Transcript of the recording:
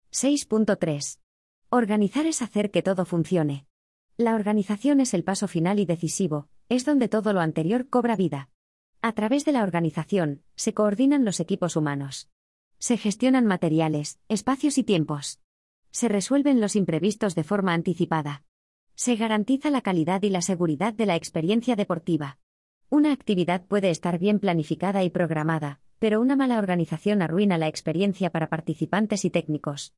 6.3. Organizar es hacer que todo funcione. La organización es el paso final y decisivo, es donde todo lo anterior cobra vida. A través de la organización, se coordinan los equipos humanos. Se gestionan materiales, espacios y tiempos. Se resuelven los imprevistos de forma anticipada. Se garantiza la calidad y la seguridad de la experiencia deportiva. Una actividad puede estar bien planificada y programada, pero una mala organización arruina la experiencia para participantes y técnicos.